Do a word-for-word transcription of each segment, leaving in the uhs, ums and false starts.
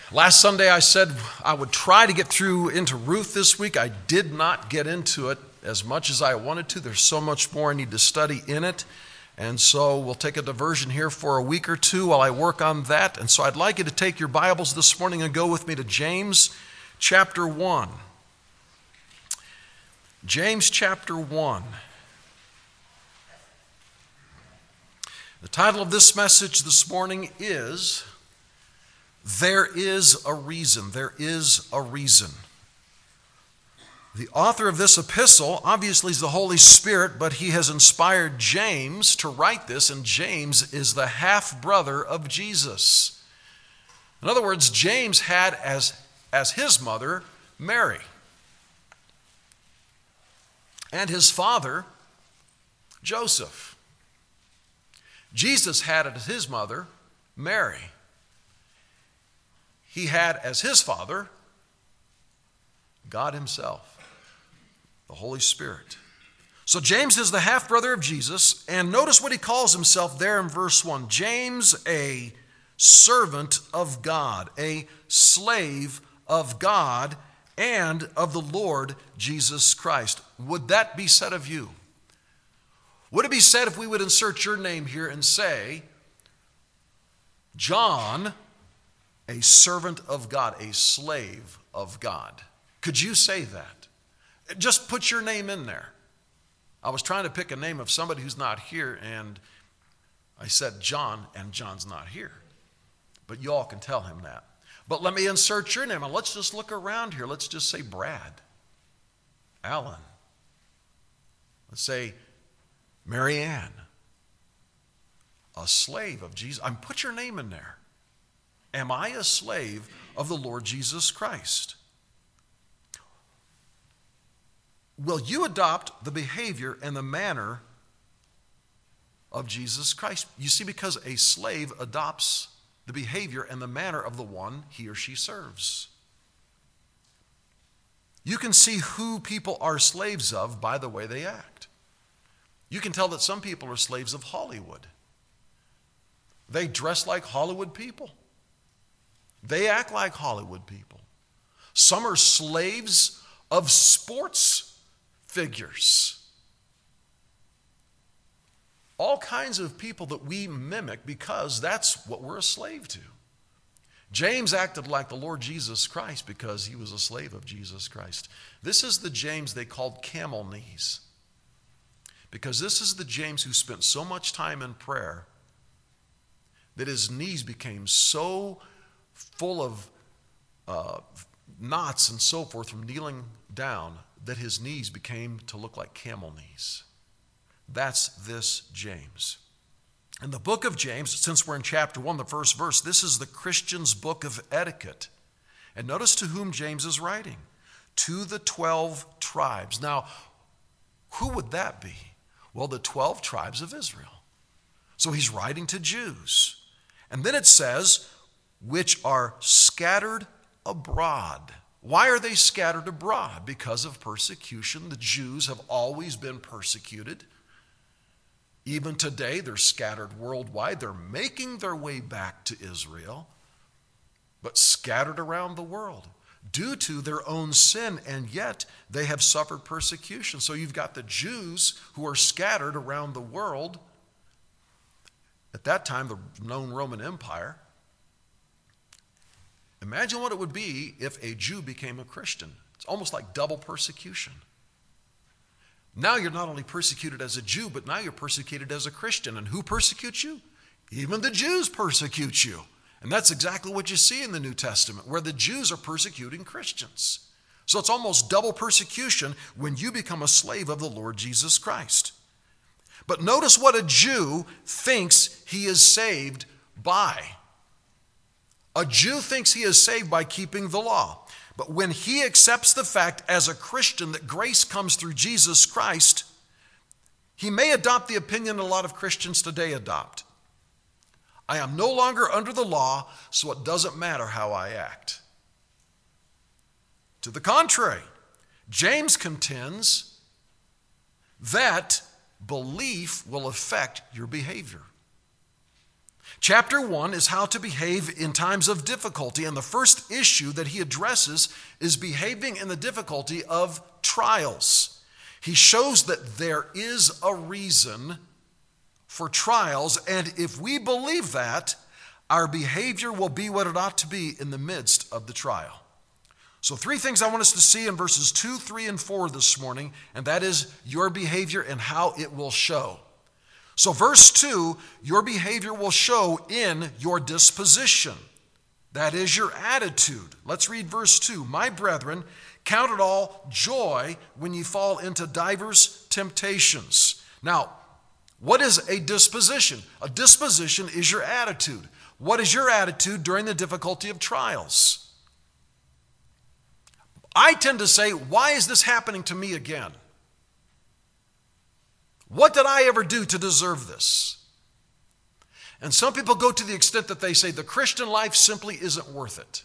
Last Sunday I said I would try to get through into Ruth this week. I did not get into it as much as I wanted to. There's so much more I need to study in it. And so we'll take a diversion here for a week or two while I work on that. And so I'd like you to take your Bibles this morning and go with me to James chapter one. James chapter one. The title of this message this morning is There is a Reason. There is a Reason. The author of this epistle obviously is the Holy Spirit, but he has inspired James to write this, and James is the half-brother of Jesus. In other words, James had as, as his mother Mary, and his father Joseph. Jesus had as his mother Mary. He had as his father God himself, the Holy Spirit. So James is the half-brother of Jesus, and notice what he calls himself there in verse one. James, a servant of God, a slave of God and of the Lord Jesus Christ. Would that be said of you? Would it be said if we would insert your name here and say, John, a servant of God, a slave of God? Could you say that? Just put your name in there. I was trying to pick a name of somebody who's not here, and I said John, and John's not here. But you all can tell him that. But let me insert your name, and let's just look around here. Let's just say Brad, Alan. Let's say Mary Ann, a slave of Jesus. I mean, put your name in there. Am I a slave of the Lord Jesus Christ? Will you adopt the behavior and the manner of Jesus Christ? You see, because a slave adopts the behavior and the manner of the one he or she serves. You can see who people are slaves of by the way they act. You can tell that some people are slaves of Hollywood. They dress like Hollywood people. They act like Hollywood people. Some are slaves of sports figures. All kinds of people that we mimic because that's what we're a slave to. James acted like the Lord Jesus Christ because he was a slave of Jesus Christ. This is the James they called camel knees. Because this is the James who spent so much time in prayer that his knees became so full of uh, knots and so forth from kneeling down that his knees became to look like camel knees. That's this James. In the book of James, since we're in chapter one, the first verse, this is the Christian's book of etiquette. And notice to whom James is writing. To the twelve tribes. Now, who would that be? Well, the twelve tribes of Israel. So he's writing to Jews. And then it says, which are scattered abroad. Why are they scattered abroad? Because of persecution. The Jews have always been persecuted. Even today, they're scattered worldwide. They're making their way back to Israel, but scattered around the world due to their own sin, and yet they have suffered persecution. So you've got the Jews who are scattered around the world. At that time, the known Roman Empire. Imagine what it would be if a Jew became a Christian. It's almost like double persecution. Now you're not only persecuted as a Jew, but now you're persecuted as a Christian. And who persecutes you? Even the Jews persecute you. And that's exactly what you see in the New Testament, where the Jews are persecuting Christians. So it's almost double persecution when you become a slave of the Lord Jesus Christ. But notice what a Jew thinks he is saved by. A Jew thinks he is saved by keeping the law. But when he accepts the fact as a Christian that grace comes through Jesus Christ, he may adopt the opinion a lot of Christians today adopt. I am no longer under the law, so it doesn't matter how I act. To the contrary, James contends that belief will affect your behavior. Chapter one is how to behave in times of difficulty, and the first issue that he addresses is behaving in the difficulty of trials. He shows that there is a reason for trials, and if we believe that, our behavior will be what it ought to be in the midst of the trial. So three things I want us to see in verses two, three, and four this morning, and that is your behavior and how it will show. So verse two, your behavior will show in your disposition. That is your attitude. Let's read verse two. My brethren, count it all joy when ye fall into divers temptations. Now, what is a disposition? A disposition is your attitude. What is your attitude during the difficulty of trials? I tend to say, why is this happening to me again? What did I ever do to deserve this? And some people go to the extent that they say the Christian life simply isn't worth it.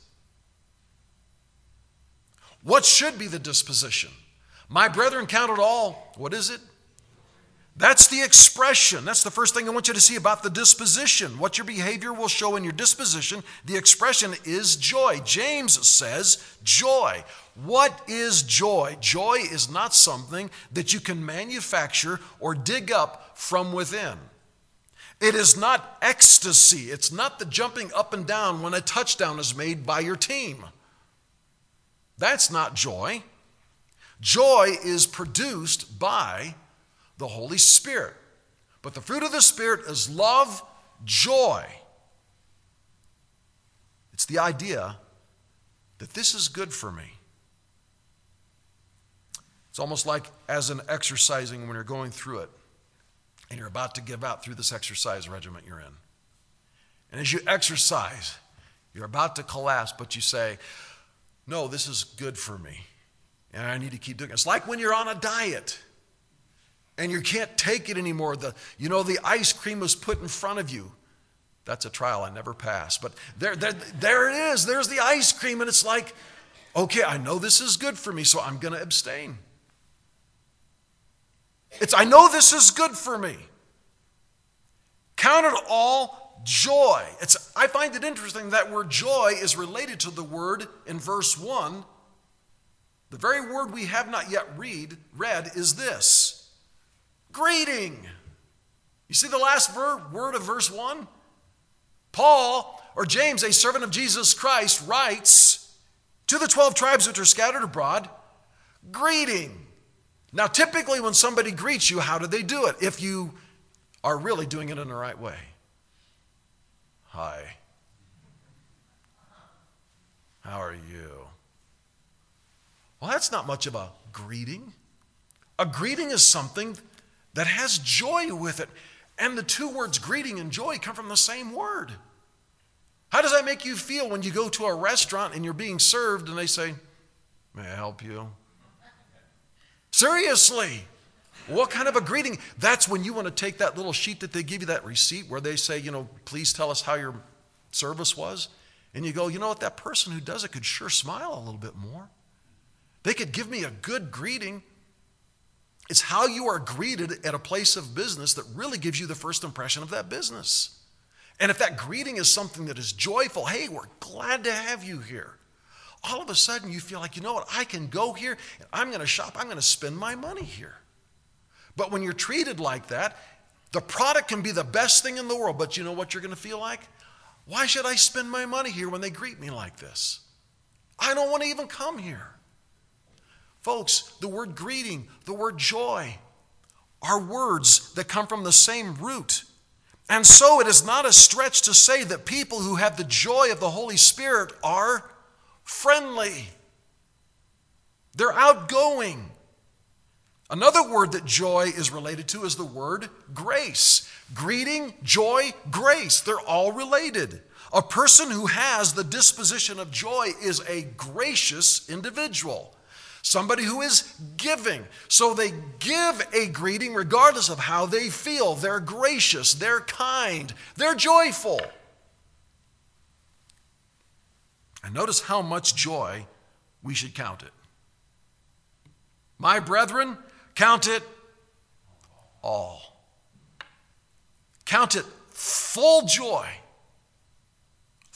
What should be the disposition? My brethren, count it all. What is it? That's the expression. That's the first thing I want you to see about the disposition. What your behavior will show in your disposition. The expression is joy. James says joy. What is joy? Joy is not something that you can manufacture or dig up from within. It is not ecstasy. It's not the jumping up and down when a touchdown is made by your team. That's not joy. Joy is produced by the Holy Spirit. But the fruit of the Spirit is love, joy. It's the idea that this is good for me. It's almost like as an exercising when you're going through it and you're about to give out through this exercise regiment you're in. And as you exercise, you're about to collapse, but you say, no, this is good for me. And I need to keep doing it. It's like when you're on a diet and you can't take it anymore. The, you know, the ice cream was put in front of you. That's a trial I never passed. But there, there, there it is. There's the ice cream. And it's like, okay, I know this is good for me, so I'm going to abstain. It's, I know this is good for me. Count it all joy. It's, I find it interesting that word joy is related to the word in verse one. The very word we have not yet read, read is this. Greeting. You see the last word, word of verse one? Paul, or James, a servant of Jesus Christ, writes to the twelve tribes which are scattered abroad, greeting. Now, typically when somebody greets you, how do they do it? If you are really doing it in the right way. Hi. How are you? Well, that's not much of a greeting. A greeting is something that has joy with it. And the two words greeting and joy come from the same word. How does that make you feel when you go to a restaurant and you're being served and they say, may I help you? Seriously, what kind of a greeting? That's when you want to take that little sheet that they give you, that receipt where they say, you know, please tell us how your service was. And you go, you know what, that person who does it could sure smile a little bit more. They could give me a good greeting. It's how you are greeted at a place of business that really gives you the first impression of that business. And if that greeting is something that is joyful, hey, we're glad to have you here. All of a sudden you feel like, you know what, I can go here and I'm going to shop, I'm going to spend my money here. But when you're treated like that, the product can be the best thing in the world, but you know what you're going to feel like? Why should I spend my money here when they greet me like this? I don't want to even come here. Folks, the word greeting, the word joy are words that come from the same root. And so it is not a stretch to say that people who have the joy of the Holy Spirit are friendly. They're outgoing. Another word that joy is related to is the word grace. Greeting, joy, grace. They're all related. A person who has the disposition of joy is a gracious individual. Somebody who is giving. So they give a greeting regardless of how they feel. They're gracious. They're kind. They're joyful. And notice how much joy we should count it. My brethren, count it all. Count it full joy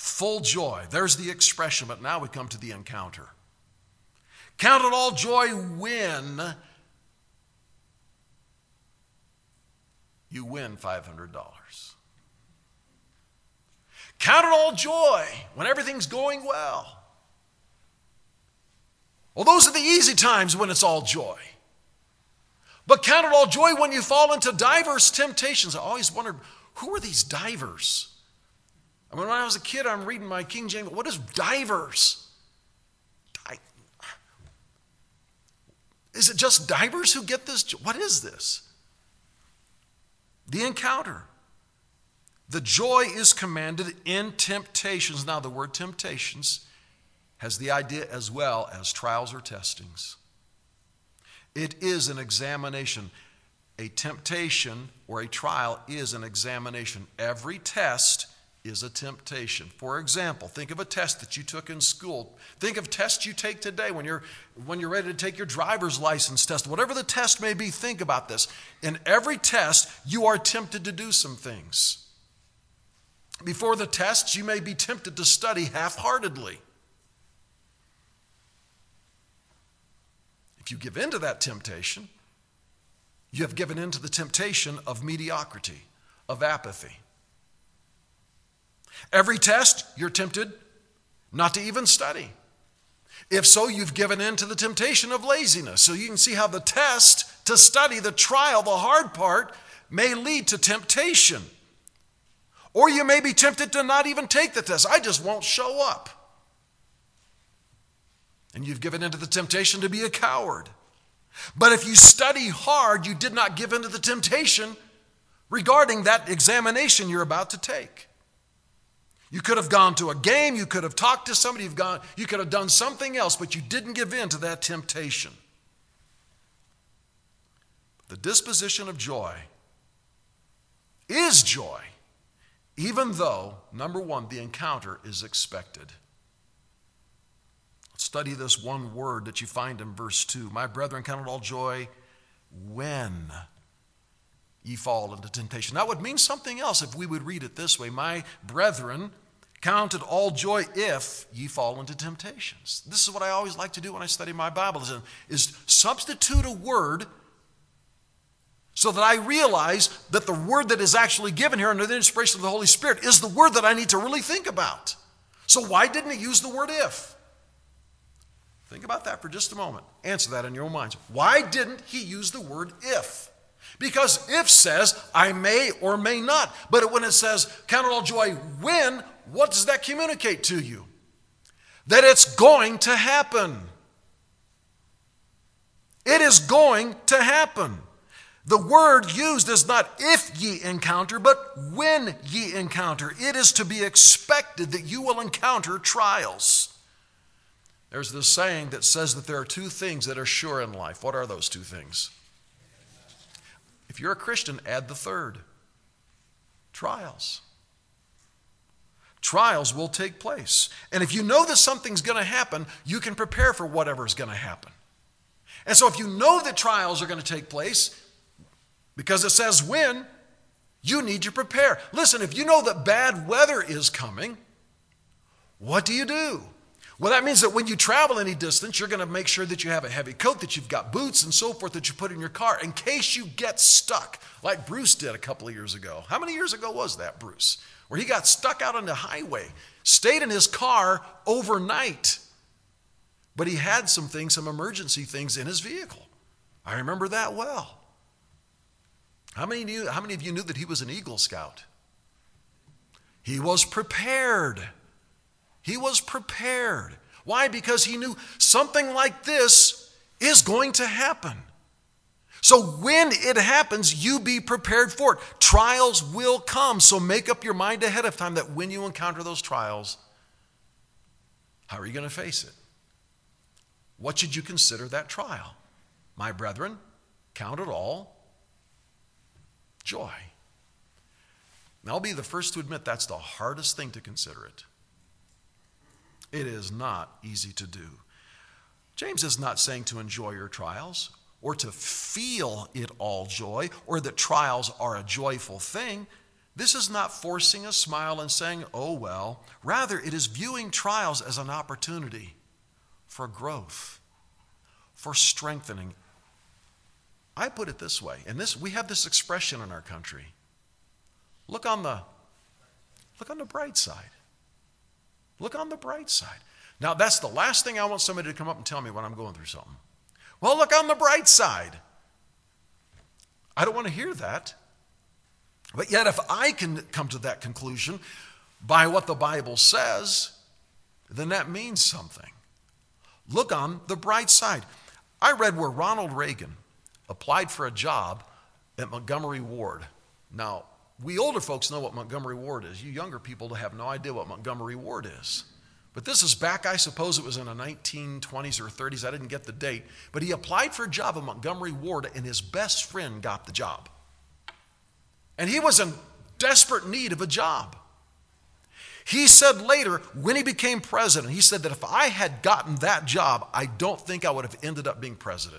full joy. There's the expression, but now we come to the encounter. Count it all joy when you win five hundred dollars. Count it all joy when everything's going well. Well, those are the easy times when it's all joy. But count it all joy when you fall into diverse temptations. I always wondered, who are these divers? I mean, when I was a kid, I'm reading my King James. What is divers? Di- is it just divers who get this? What is this? The encounter. The joy is commanded in temptations. Now, the word temptations has the idea as well as trials or testings. It is an examination. A temptation or a trial is an examination. Every test is a temptation. For example, think of a test that you took in school. Think of tests you take today when you're when you're ready to take your driver's license test. Whatever the test may be, think about this. In every test, you are tempted to do some things. Before the tests, you may be tempted to study half-heartedly. If you give in to that temptation, you have given in to the temptation of mediocrity, of apathy. Every test, you're tempted not to even study. If so, you've given in to the temptation of laziness. So you can see how the test to study, the trial, the hard part, may lead to temptation. Or you may be tempted to not even take the test. I just won't show up. And you've given into the temptation to be a coward. But if you study hard, you did not give into the temptation regarding that examination you're about to take. You could have gone to a game, you could have talked to somebody, you've gone, you could have done something else, but you didn't give in to that temptation. The disposition of joy is joy, even though, number one, the encounter is expected. Study this one word that you find in verse two. My brethren, count it all joy when ye fall into temptation. That would mean something else if we would read it this way. My brethren, count it all joy if ye fall into temptations. This is what I always like to do when I study my Bible, is, is substitute a word so that I realize that the word that is actually given here under the inspiration of the Holy Spirit is the word that I need to really think about. So why didn't he use the word if? Think about that for just a moment. Answer that in your own minds. Why didn't he use the word if? Because if says, I may or may not. But when it says, count it all joy when, what does that communicate to you? That it's going to happen. It is going to happen. The word used is not if ye encounter, but when ye encounter. It is to be expected that you will encounter trials. There's this saying that says that there are two things that are sure in life. What are those two things? If you're a Christian, add the third. Trials. Trials will take place. And if you know that something's going to happen, you can prepare for whatever's going to happen. And so if you know that trials are going to take place, because it says when, you need to prepare. Listen, if you know that bad weather is coming, what do you do? Well, that means that when you travel any distance, you're going to make sure that you have a heavy coat, that you've got boots and so forth that you put in your car in case you get stuck, like Bruce did a couple of years ago. How many years ago was that, Bruce? Where he got stuck out on the highway, stayed in his car overnight, but he had some things, some emergency things in his vehicle. I remember that well. How many knew, how many of you knew that he was an Eagle Scout? He was prepared. He was prepared. Why? Because he knew something like this is going to happen. So when it happens, you be prepared for it. Trials will come, so make up your mind ahead of time that when you encounter those trials, how are you going to face it? What should you consider that trial? My brethren, count it all joy. And I'll be the first to admit that's the hardest thing to consider it. It is not easy to do. James is not saying to enjoy your trials or to feel it all joy or that trials are a joyful thing. This is not forcing a smile and saying, oh well. Rather, it is viewing trials as an opportunity for growth, for strengthening. I put it this way, and this we have this expression in our country. Look on the, look on the bright side. Look on the bright side. Now, that's the last thing I want somebody to come up and tell me when I'm going through something. Well, look on the bright side. I don't want to hear that. But yet, if I can come to that conclusion by what the Bible says, then that means something. Look on the bright side. I read where Ronald Reagan applied for a job at Montgomery Ward. Now, we older folks know what Montgomery Ward is. You younger people have no idea what Montgomery Ward is. But this is back, I suppose it was in the nineteen twenties or thirties. I didn't get the date. But he applied for a job at Montgomery Ward, and his best friend got the job. And he was in desperate need of a job. He said later, when he became president, he said that if I had gotten that job, I don't think I would have ended up being president.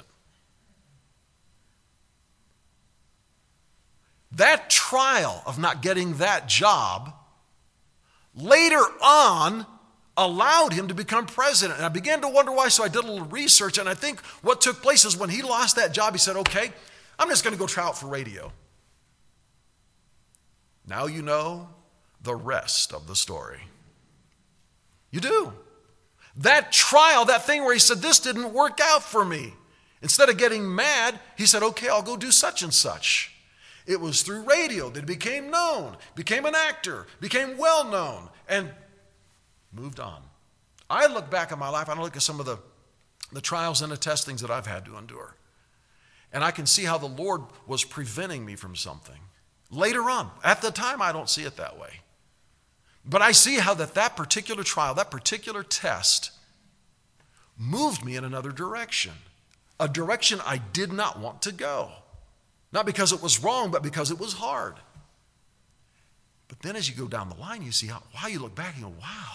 That trial of not getting that job later on allowed him to become president. And I began to wonder why, so I did a little research, and I think what took place is when he lost that job, he said, okay, I'm just going to go try out for radio. Now you know the rest of the story. You do. That trial, that thing where he said, this didn't work out for me. Instead of getting mad, he said, okay, I'll go do such and such. It was through radio that he became known, became an actor, became well known, and moved on. I look back at my life, I look at some of the, the trials and the testings that I've had to endure. And I can see how the Lord was preventing me from something. Later on, at the time, I don't see it that way. But I see how that, that particular trial, that particular test moved me in another direction. A direction I did not want to go. Not because it was wrong, but because it was hard. But then as you go down the line, you see how, wow, you look back and you go, wow.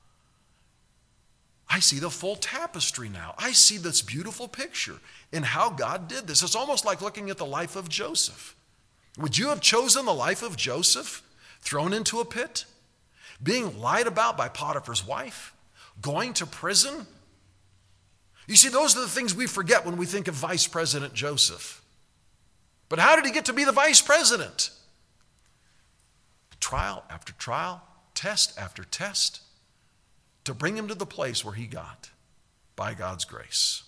I see the full tapestry now. I see this beautiful picture in how God did this. It's almost like looking at the life of Joseph. Would you have chosen the life of Joseph, thrown into a pit, being lied about by Potiphar's wife, going to prison? You see, those are the things we forget when we think of Vice President Joseph. But how did he get to be the vice president? Trial after trial, test after test, to bring him to the place where he got by God's grace.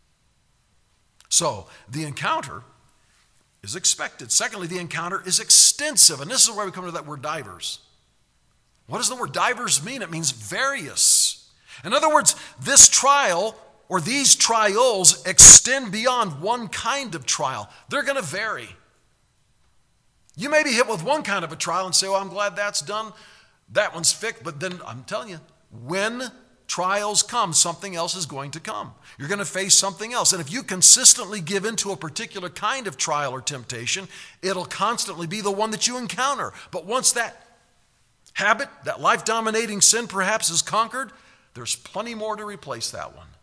So, the encounter is expected. Secondly, the encounter is extensive. And this is where we come to that word divers. What does the word divers mean? It means various. In other words, this trial or these trials extend beyond one kind of trial. They're going to vary. You may be hit with one kind of a trial and say, well, I'm glad that's done. That one's fixed. But then I'm telling you, when trials come, something else is going to come. You're going to face something else. And if you consistently give into a particular kind of trial or temptation, it'll constantly be the one that you encounter. But once that habit, that life-dominating sin perhaps is conquered, there's plenty more to replace that one.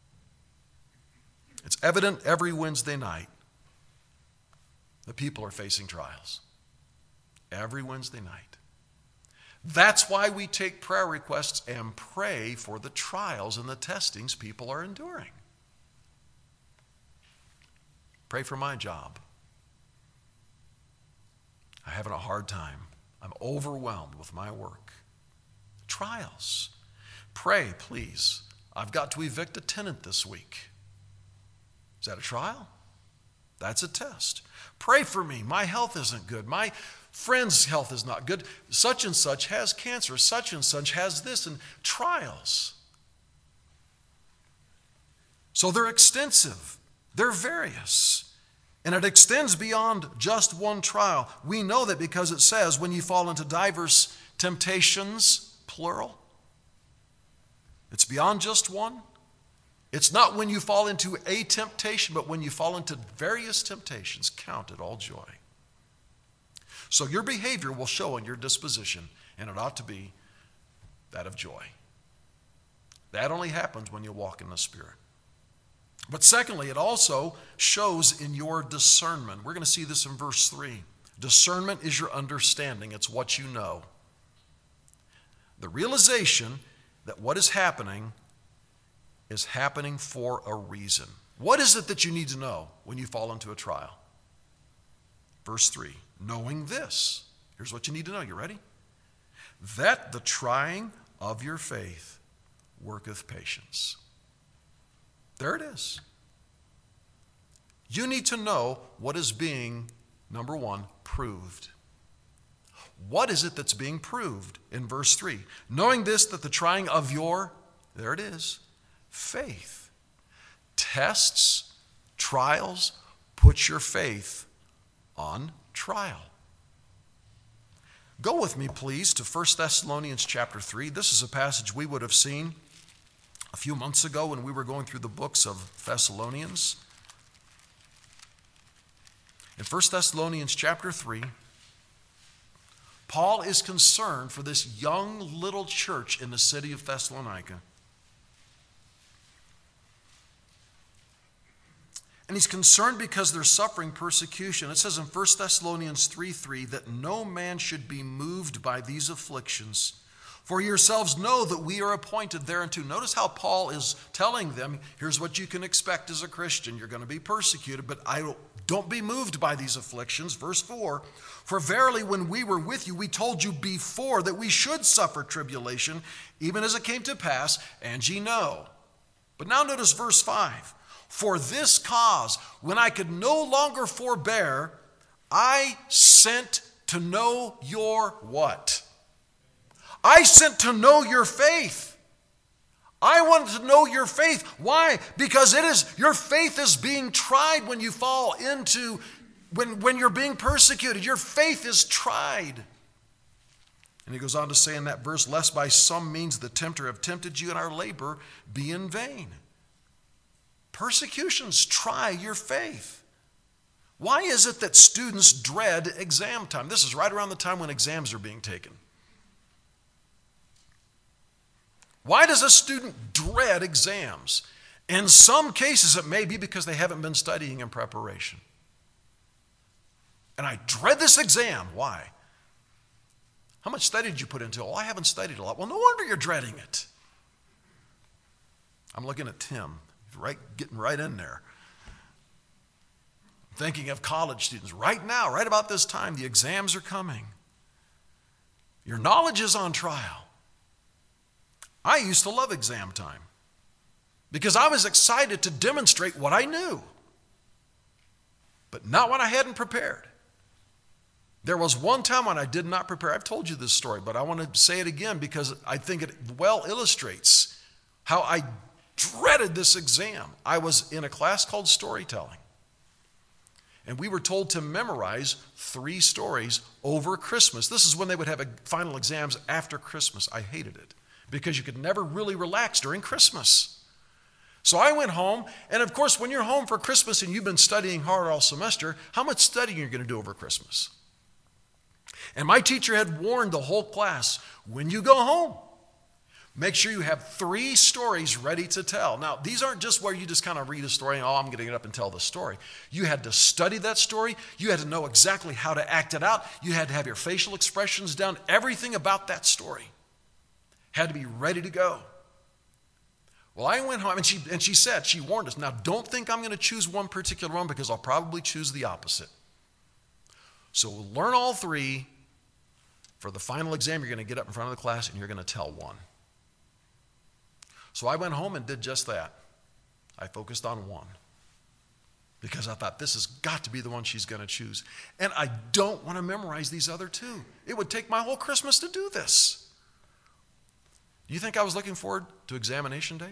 It's evident every Wednesday night that people are facing trials. Every Wednesday night. That's why we take prayer requests and pray for the trials and the testings people are enduring. Pray for my job. I'm having a hard time. I'm overwhelmed with my work. Trials. Pray, please. I've got to evict a tenant this week. Is that a trial? That's a test. Pray for me. My health isn't good. My friend's health is not good. Such and such has cancer. Such and such has this. And trials. So they're extensive. They're various. And it extends beyond just one trial. We know that because it says, when you fall into diverse temptations, plural. It's beyond just one. It's not when you fall into a temptation, but when you fall into various temptations. Count it all joy. So your behavior will show in your disposition, and it ought to be that of joy. That only happens when you walk in the Spirit. But secondly, it also shows in your discernment. We're going to see this in verse three. Discernment is your understanding. It's what you know. The realization that what is happening is happening for a reason. What is it that you need to know when you fall into a trial? Verse three, knowing this. Here's what you need to know. You ready? That the trying of your faith worketh patience. There it is. You need to know what is being, number one, proved. What is it that's being proved in verse three? Knowing this, that the trying of your, there it is, faith. Tests, trials, put your faith on trial. Go with me, please, to First Thessalonians chapter three. This is a passage we would have seen a few months ago when we were going through the books of Thessalonians. In First Thessalonians chapter three, Paul is concerned for this young little church in the city of Thessalonica. And he's concerned because they're suffering persecution. It says in First Thessalonians three three that no man should be moved by these afflictions. For yourselves know that we are appointed thereunto. Notice how Paul is telling them, here's what you can expect as a Christian. You're going to be persecuted, but I don't, don't be moved by these afflictions. Verse four, for verily when we were with you, we told you before that we should suffer tribulation, even as it came to pass, and ye know. But now notice verse five. For this cause, when I could no longer forbear, I sent to know your what? I sent to know your faith. I wanted to know your faith. Why? Because it is your faith is being tried when you fall into, when, when you're being persecuted. Your faith is tried. And he goes on to say in that verse, lest by some means the tempter have tempted you and our labor be in vain. Persecutions try your faith. Why is it that students dread exam time? This is right around the time when exams are being taken. Why does a student dread exams? In some cases, it may be because they haven't been studying in preparation. And I dread this exam. Why? How much study did you put into it? Oh, I haven't studied a lot. Well, no wonder you're dreading it. I'm looking at Tim. Right, getting right in there. I'm thinking of college students. Right now, right about this time, the exams are coming. Your knowledge is on trial. I used to love exam time because I was excited to demonstrate what I knew, but not when I hadn't prepared. There was one time when I did not prepare. I've told you this story, but I want to say it again because I think it well illustrates how I dreaded this exam. I was in a class called storytelling. And we were told to memorize three stories over Christmas. This is when they would have final exams after Christmas. I hated it because you could never really relax during Christmas. So I went home, and of course, when you're home for Christmas and you've been studying hard all semester, how much studying are you going to do over Christmas? And my teacher had warned the whole class, when you go home, make sure you have three stories ready to tell. Now, these aren't just where you just kind of read a story and, oh, I'm going to get up and tell the story. You had to study that story. You had to know exactly how to act it out. You had to have your facial expressions down. Everything about that story had to be ready to go. Well, I went home, and she, and she said, she warned us, now don't think I'm going to choose one particular one because I'll probably choose the opposite. So we'll learn all three. For the final exam, you're going to get up in front of the class and you're going to tell one. So I went home and did just that. I focused on one because I thought this has got to be the one she's going to choose. And I don't want to memorize these other two. It would take my whole Christmas to do this. Do you think I was looking forward to examination day?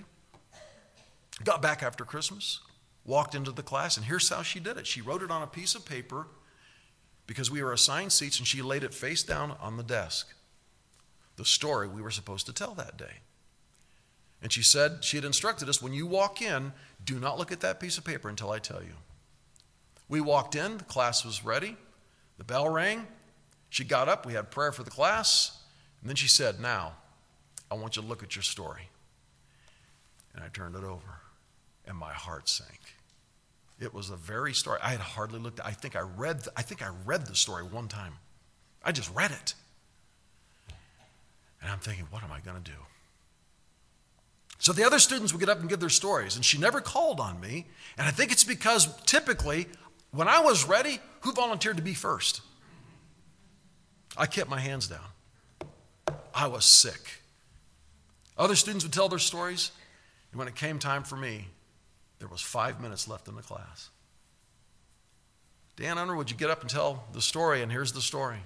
Got back after Christmas, walked into the class, and here's how she did it. She wrote it on a piece of paper because we were assigned seats, and she laid it face down on the desk. The story we were supposed to tell that day. And she said, she had instructed us, when you walk in, do not look at that piece of paper until I tell you. We walked in, the class was ready, the bell rang, she got up, we had prayer for the class, and then she said, now, I want you to look at your story. And I turned it over, and my heart sank. It was the very story. I had hardly looked at I think I read I think I read the story one time. I just read it. And I'm thinking, what am I going to do? So the other students would get up and give their stories, and she never called on me. And I think it's because typically, when I was ready, who volunteered to be first? I kept my hands down. I was sick. Other students would tell their stories, and when it came time for me, there was five minutes left in the class. Dan Underwood, you get up and tell the story, and here's the story.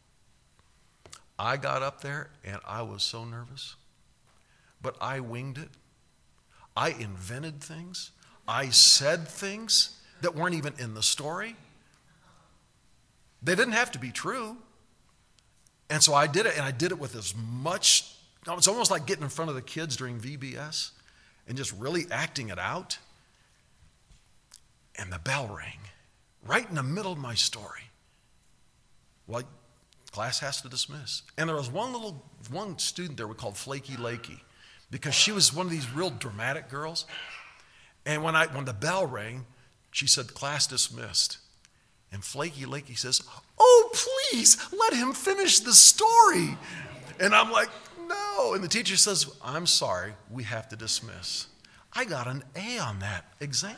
I got up there, and I was so nervous. But I winged it. I invented things. I said things that weren't even in the story. They didn't have to be true. And so I did it, and I did it with as much, it's almost like getting in front of the kids during V B S and just really acting it out. And the bell rang right in the middle of my story. Well, class has to dismiss. And there was one little, one student there we called Flaky Lakey, because she was one of these real dramatic girls. And when I when the bell rang, she said, class dismissed. And Flaky Lakey says, oh, please, let him finish the story. And I'm like, no. And the teacher says, I'm sorry, we have to dismiss. I got an A on that exam.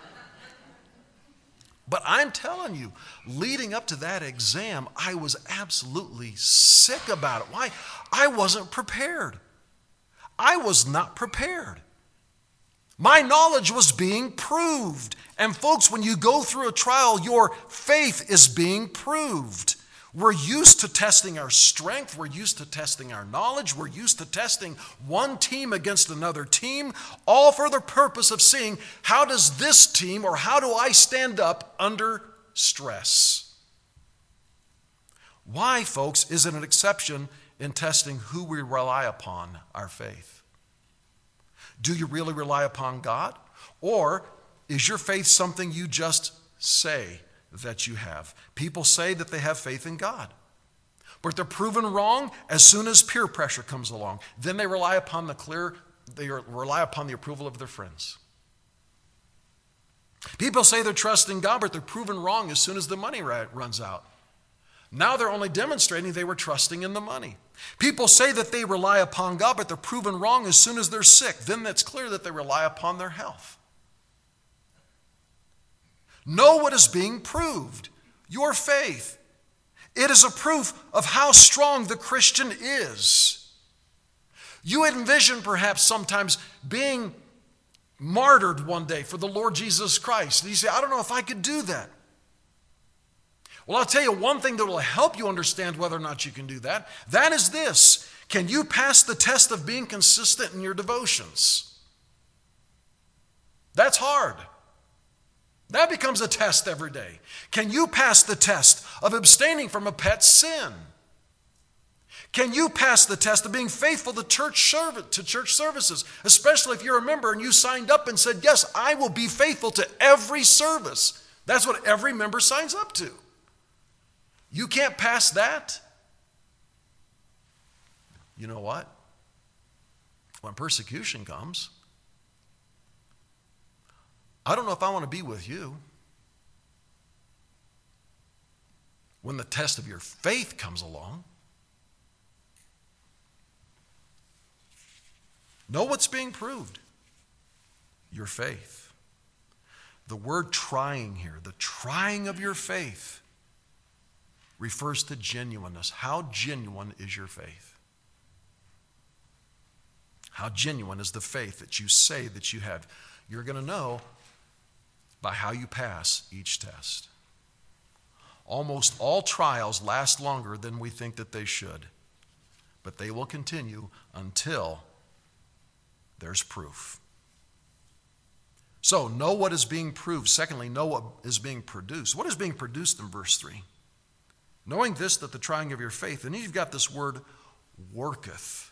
But I'm telling you, leading up to that exam, I was absolutely sick about it. Why? I wasn't prepared. I was not prepared. My knowledge was being proved. And folks, when you go through a trial, your faith is being proved. We're used to testing our strength. We're used to testing our knowledge. We're used to testing one team against another team, all for the purpose of seeing how does this team or how do I stand up under stress. Why, folks, is it an exception in testing who we rely upon our faith? Do you really rely upon God? Or is your faith something you just say that you have? People say that they have faith in God, but they're proven wrong as soon as peer pressure comes along. Then they rely upon the clear, they rely upon the approval of their friends. People say they're trusting God, but they're proven wrong as soon as the money runs out. Now they're only demonstrating they were trusting in the money. People say that they rely upon God, but they're proven wrong as soon as they're sick. Then it's clear that they rely upon their health. Know what is being proved. Your faith. It is a proof of how strong the Christian is. You envision perhaps sometimes being martyred one day for the Lord Jesus Christ. And you say, I don't know if I could do that. Well, I'll tell you one thing that will help you understand whether or not you can do that. That is this. Can you pass the test of being consistent in your devotions? That's hard. That becomes a test every day. Can you pass the test of abstaining from a pet sin? Can you pass the test of being faithful to church service, to church services, especially if you're a member and you signed up and said, yes, I will be faithful to every service. That's what every member signs up to. You can't pass that? You know what? When persecution comes, I don't know if I want to be with you. When the test of your faith comes along, know what's being proved. Your faith. The word trying here, the trying of your faith, refers to genuineness. How genuine is your faith? How genuine is the faith that you say that you have? You're going to know by how you pass each test. Almost all trials last longer than we think that they should, but they will continue until there's proof. So, know what is being proved. Secondly, know what is being produced. What is being produced in verse three? Knowing this, that the trying of your faith, and you've got this word, worketh.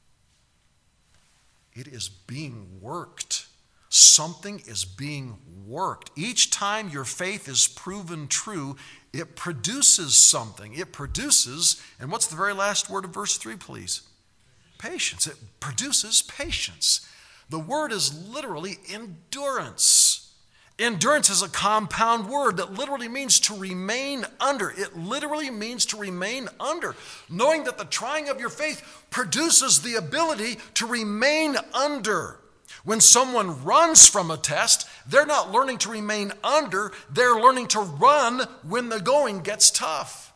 It is being worked. Something is being worked. Each time your faith is proven true, it produces something. It produces, and what's the very last word of verse three, please? Patience. It produces patience. The word is literally endurance. Endurance is a compound word that literally means to remain under. It literally means to remain under, knowing that the trying of your faith produces the ability to remain under. When someone runs from a test, they're not learning to remain under, they're learning to run when the going gets tough.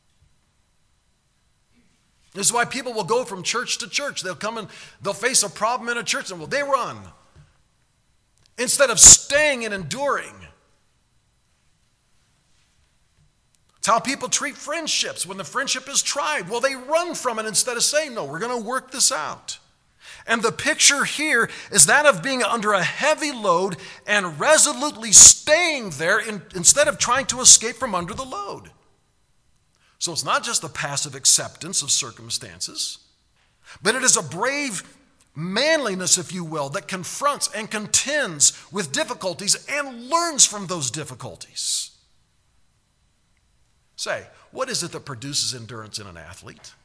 This is why people will go from church to church. They'll come and they'll face a problem in a church and well, they run instead of staying and enduring. It's how people treat friendships. When the friendship is tried, well, they run from it instead of saying, no, we're going to work this out. And the picture here is that of being under a heavy load and resolutely staying there in, instead of trying to escape from under the load. So it's not just a passive acceptance of circumstances, but it is a brave manliness, if you will, that confronts and contends with difficulties and learns from those difficulties. Say, what is it that produces endurance in an athlete?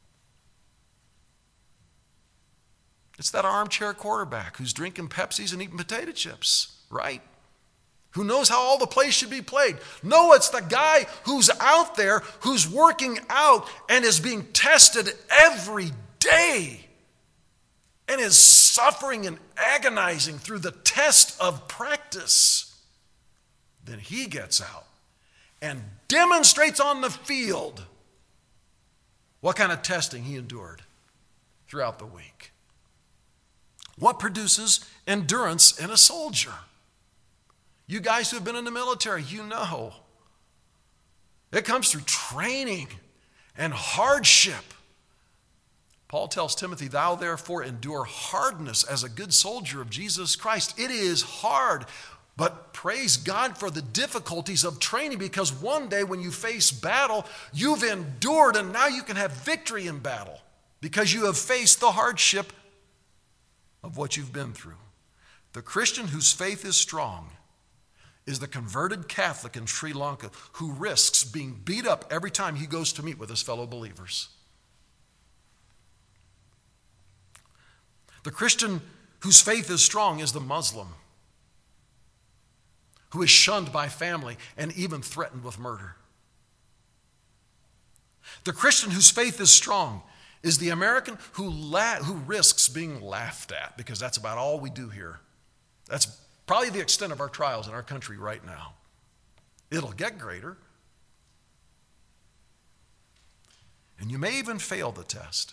It's that armchair quarterback who's drinking Pepsis and eating potato chips, right? Who knows how all the plays should be played. No, it's the guy who's out there, who's working out and is being tested every day and is suffering and agonizing through the test of practice. Then he gets out and demonstrates on the field what kind of testing he endured throughout the week. What produces endurance in a soldier? You guys who have been in the military, you know. It comes through training and hardship. Paul tells Timothy, thou therefore endure hardness as a good soldier of Jesus Christ. It is hard, but praise God for the difficulties of training, because one day when you face battle, you've endured and now you can have victory in battle because you have faced the hardship of what you've been through. The Christian whose faith is strong is the converted Catholic in Sri Lanka who risks being beat up every time he goes to meet with his fellow believers. The Christian whose faith is strong is the Muslim who is shunned by family and even threatened with murder. The Christian whose faith is strong is the American who, la- who risks being laughed at, because that's about all we do here. That's probably the extent of our trials in our country right now. It'll get greater. And you may even fail the test.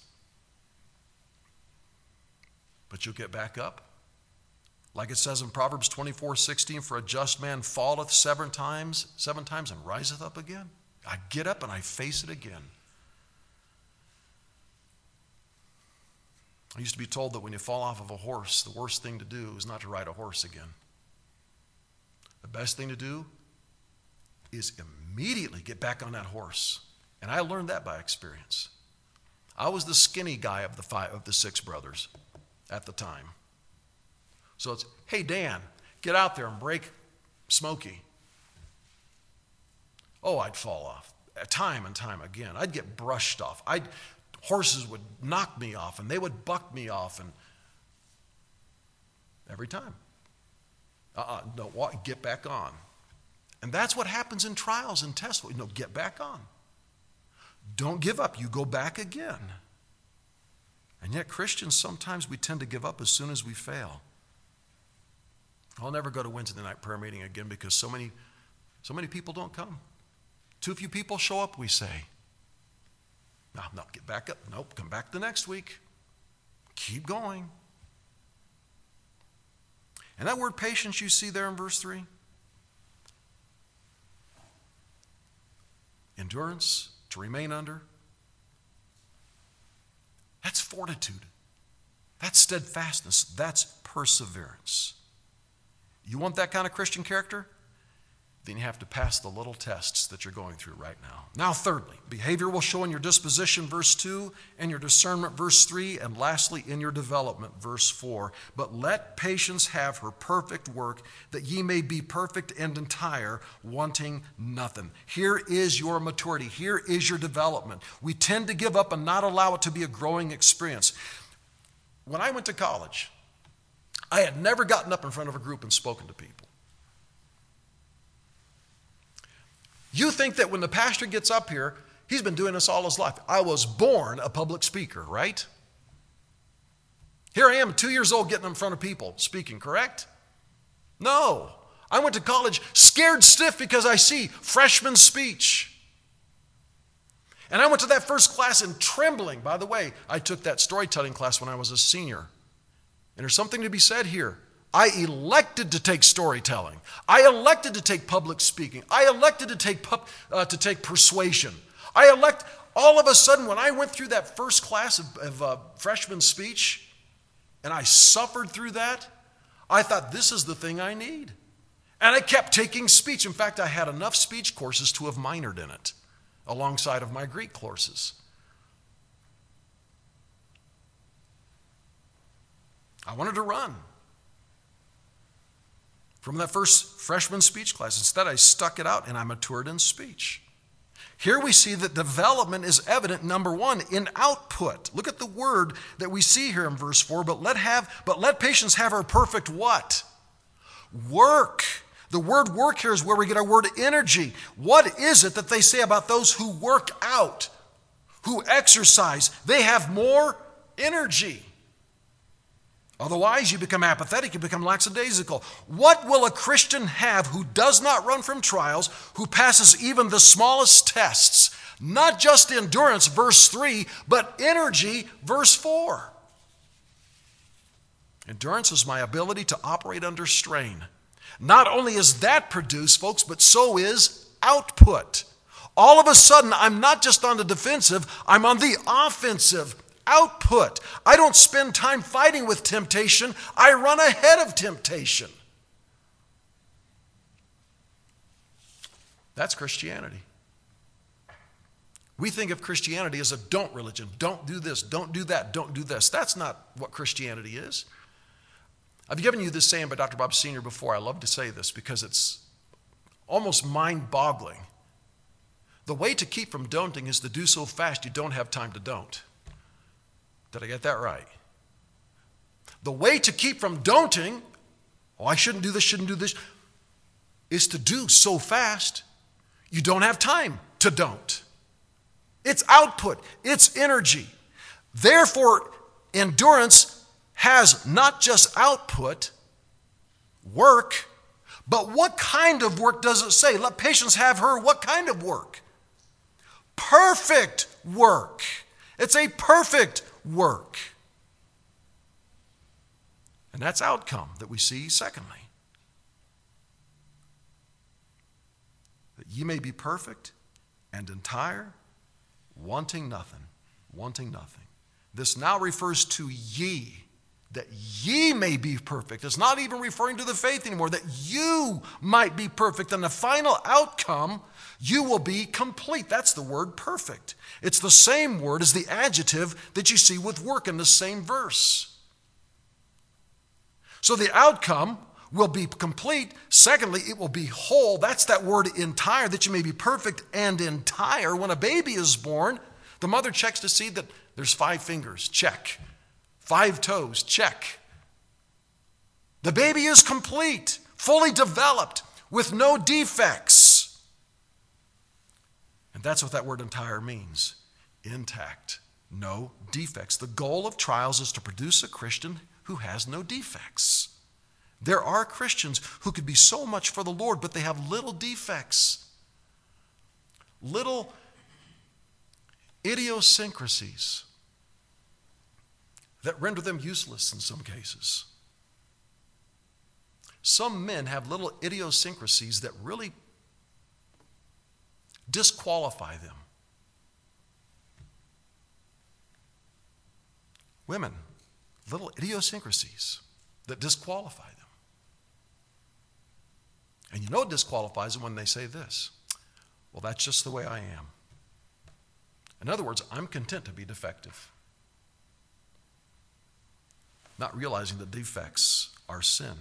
But you'll get back up. Like it says in Proverbs twenty-four sixteen, for a just man falleth seven times, seven times and riseth up again. I get up and I face it again. I used to be told that when you fall off of a horse, the worst thing to do is not to ride a horse again. The best thing to do is immediately get back on that horse. And I learned that by experience. I was the skinny guy of the five, of the six brothers at the time. So it's, hey, Dan, get out there and break Smokey. Oh, I'd fall off time and time again. I'd get brushed off. I'd, horses would knock me off, and they would buck me off, and every time. Uh-uh, no, walk, get back on. And that's what happens in trials and tests. You know, get back on. Don't give up. You go back again. And yet Christians, sometimes we tend to give up as soon as we fail. I'll never go to Wednesday night prayer meeting again because so many, so many people don't come. Too few people show up, we say. No, no, get back up. Nope, come back the next week. Keep going. And that word patience you see there in verse three, endurance, to remain under, that's fortitude. That's steadfastness. That's perseverance. You want that kind of Christian character? Then you have to pass the little tests that you're going through right now. Now, thirdly, behavior will show in your disposition, verse two, and your discernment, verse three, and lastly, in your development, verse four. But let patience have her perfect work, that ye may be perfect and entire, wanting nothing. Here is your maturity. Here is your development. We tend to give up and not allow it to be a growing experience. When I went to college, I had never gotten up in front of a group and spoken to people. You think that when the pastor gets up here, he's been doing this all his life. I was born a public speaker, right? Here I am, two years old, getting in front of people speaking, correct? No. I went to college scared stiff because I see freshman speech. And I went to that first class in trembling. By the way, I took that storytelling class when I was a senior. And there's something to be said here. I elected to take storytelling. I elected to take public speaking. I elected to take pub, uh, to take persuasion. I elect, all of a sudden, when I went through that first class of, of uh, freshman speech, and I suffered through that, I thought, this is the thing I need. And I kept taking speech. In fact, I had enough speech courses to have minored in it, alongside of my Greek courses. I wanted to run from that first freshman speech class. Instead, I stuck it out and I matured in speech. Here we see that development is evident, number one, in output. Look at the word that we see here in verse four, but let have, but let patience have her perfect what? Work. The word work here is where we get our word energy. What is it that they say about those who work out, who exercise? They have more energy. Otherwise, you become apathetic, you become lackadaisical. What will a Christian have who does not run from trials, who passes even the smallest tests? Not just endurance, verse three, but energy, verse four. Endurance is my ability to operate under strain. Not only is that produced, folks, but so is output. All of a sudden, I'm not just on the defensive, I'm on the offensive. Output. I don't spend time fighting with temptation, I run ahead of temptation. That's Christianity. We think of Christianity as a don't religion. Don't do this, don't do that, don't do this. That's not what Christianity is. I've given you this saying by Doctor Bob Senior before. I love to say this because it's almost mind-boggling. The way to keep from don'ting is to do so fast you don't have time to don't. Did I get that right? The way to keep from don'ting, oh, I shouldn't do this, shouldn't do this, is to do so fast you don't have time to don't. It's output, it's energy. Therefore, endurance has not just output, work, but what kind of work does it say? Let patience have her what kind of work? Perfect work. It's a perfect work. And that's outcome that we see secondly. That ye may be perfect and entire, wanting nothing, wanting nothing. This now refers to ye, that ye may be perfect. It's not even referring to the faith anymore, that you might be perfect. And the final outcome, you will be complete. That's the word perfect. It's the same word as the adjective that you see with work in the same verse. So the outcome will be complete. Secondly, it will be whole. That's that word entire, that you may be perfect and entire. When a baby is born, the mother checks to see that there's five fingers. Check. Five toes, check. The baby is complete, fully developed, with no defects. And that's what that word entire means. Intact, no defects. The goal of trials is to produce a Christian who has no defects. There are Christians who could be so much for the Lord, but they have little defects, little idiosyncrasies that render them useless in some cases. Some men have little idiosyncrasies that really disqualify them. Women, little idiosyncrasies that disqualify them. And you know it disqualifies them when they say this: well, that's just the way I am. In other words, I'm content to be defective. Not realizing that defects are sin.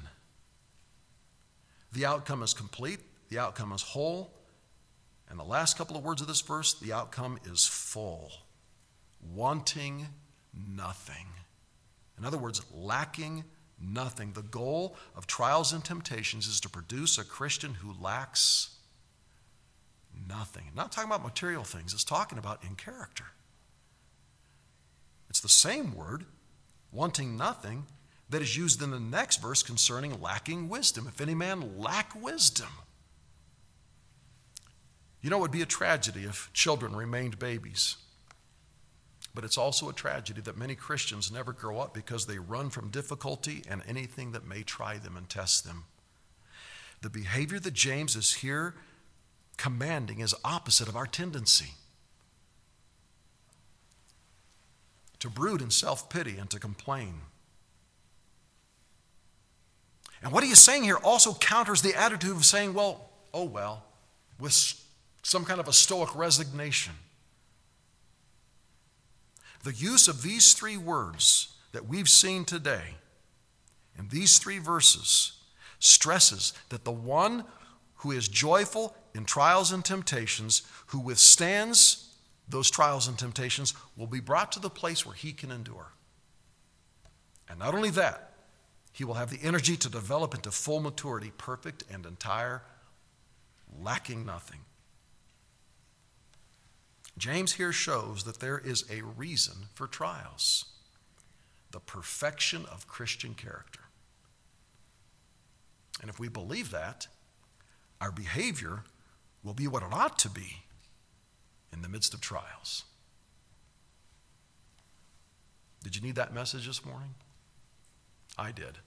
The outcome is complete, the outcome is whole, and the last couple of words of this verse, the outcome is full, wanting nothing. In other words, lacking nothing. The goal of trials and temptations is to produce a Christian who lacks nothing. Not talking about material things, it's talking about in character. It's the same word, wanting nothing, that is used in the next verse concerning lacking wisdom. If any man lack wisdom. You know, it would be a tragedy if children remained babies. But it's also a tragedy that many Christians never grow up because they run from difficulty and anything that may try them and test them. The behavior that James is here commanding is opposite of our tendency to brood in self-pity and to complain. And what he is saying here also counters the attitude of saying, well, oh well, with some kind of a stoic resignation. The use of these three words that we've seen today in these three verses stresses that the one who is joyful in trials and temptations, who withstands those trials and temptations, will be brought to the place where he can endure. And not only that, he will have the energy to develop into full maturity, perfect and entire, lacking nothing. James here shows that there is a reason for trials: the perfection of Christian character. And if we believe that, our behavior will be what it ought to be in the midst of trials. Did you need that message this morning? I did.